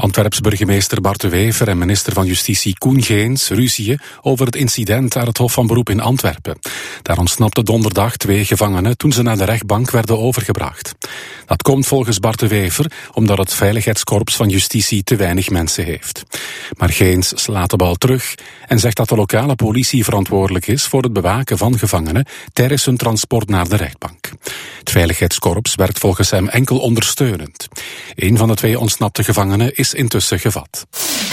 Antwerps burgemeester Bart de Wever en minister van Justitie Koen Geens ruzieën over het incident aan het Hof van Beroep in Antwerpen. Daar ontsnapten donderdag 2 gevangenen toen ze naar de rechtbank werden overgebracht. Dat komt volgens Bart de Wever omdat het Veiligheidskorps van Justitie te weinig mensen heeft. Maar Geens slaat de bal terug en zegt dat de lokale politie verantwoordelijk is voor het bewaken van gevangenen tijdens hun transport naar de rechtbank. Het Veiligheidskorps werkt volgens hem enkel ondersteunend. Een van de 2 ontsnapte gevangenen is intussen gevat.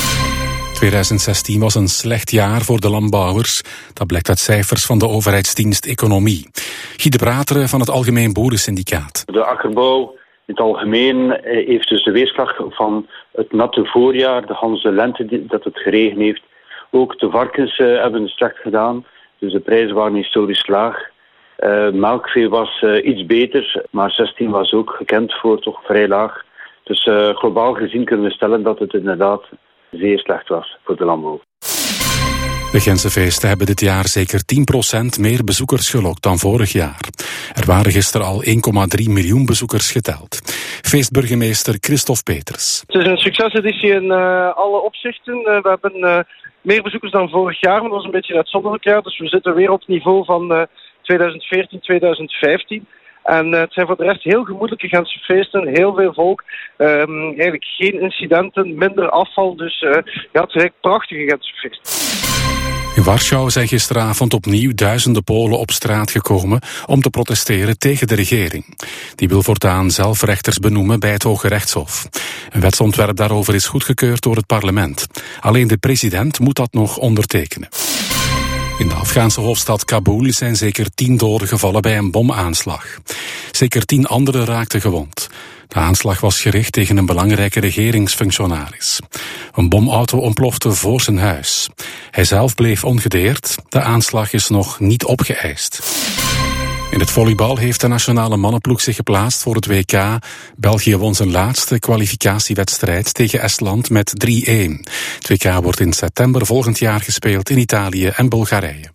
2016 was een slecht jaar voor de landbouwers. Dat blijkt uit cijfers van de overheidsdienst Economie. Guy de Brateren van het Algemeen Boerensyndicaat. De akkerbouw in het algemeen heeft dus de weerslag van het natte voorjaar, de ganse lente dat het geregen heeft. Ook de varkens hebben het slecht gedaan, dus de prijzen waren historisch laag. Melkvee was iets beter, maar 16 was ook gekend voor toch vrij laag. Dus globaal gezien kunnen we stellen dat het inderdaad zeer slecht was voor de landbouw. De Gentse feesten hebben dit jaar zeker 10% meer bezoekers gelokt dan vorig jaar. Er waren gisteren al 1,3 miljoen bezoekers geteld. Feestburgemeester Christophe Peters. Het is een succeseditie in alle opzichten. We hebben meer bezoekers dan vorig jaar, maar dat was een beetje een uitzonderlijk jaar. Dus we zitten weer op het niveau van 2014, 2015. En het zijn voor de rest heel gemoedelijke Gentse feesten, heel veel volk. Eigenlijk geen incidenten, minder afval. Dus het is eigenlijk prachtige Gentse feesten. In Warschau zijn gisteravond opnieuw duizenden Polen op straat gekomen om te protesteren tegen de regering. Die wil voortaan zelf rechters benoemen bij het Hoge Rechtshof. Een wetsontwerp daarover is goedgekeurd door het parlement. Alleen de president moet dat nog ondertekenen. In de Afghaanse hoofdstad Kabul zijn zeker 10 doden gevallen bij een bomaanslag. Zeker 10 anderen raakten gewond. De aanslag was gericht tegen een belangrijke regeringsfunctionaris. Een bomauto ontplofte voor zijn huis. Hij zelf bleef ongedeerd. De aanslag is nog niet opgeëist. In het volleybal heeft de nationale mannenploeg zich geplaatst voor het WK. België won zijn laatste kwalificatiewedstrijd tegen Estland met 3-1. Het WK wordt in september volgend jaar gespeeld in Italië en Bulgarije.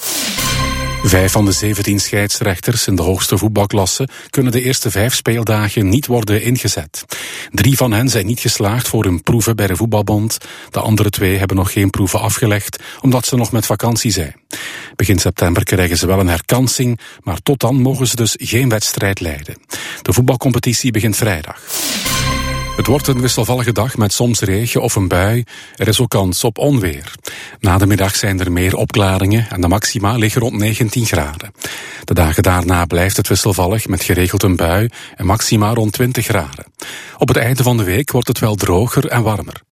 5 van de 17 scheidsrechters in de hoogste voetbalklasse kunnen de eerste 5 speeldagen niet worden ingezet. 3 van hen zijn niet geslaagd voor hun proeven bij de voetbalbond. De andere 2 hebben nog geen proeven afgelegd, omdat ze nog met vakantie zijn. Begin september krijgen ze wel een herkansing, maar tot dan mogen ze dus geen wedstrijd leiden. De voetbalcompetitie begint vrijdag. Het wordt een wisselvallige dag met soms regen of een bui. Er is ook kans op onweer. Na de middag zijn er meer opklaringen en de maxima liggen rond 19 graden. De dagen daarna blijft het wisselvallig met geregeld een bui en maxima rond 20 graden. Op het einde van de week wordt het wel droger en warmer.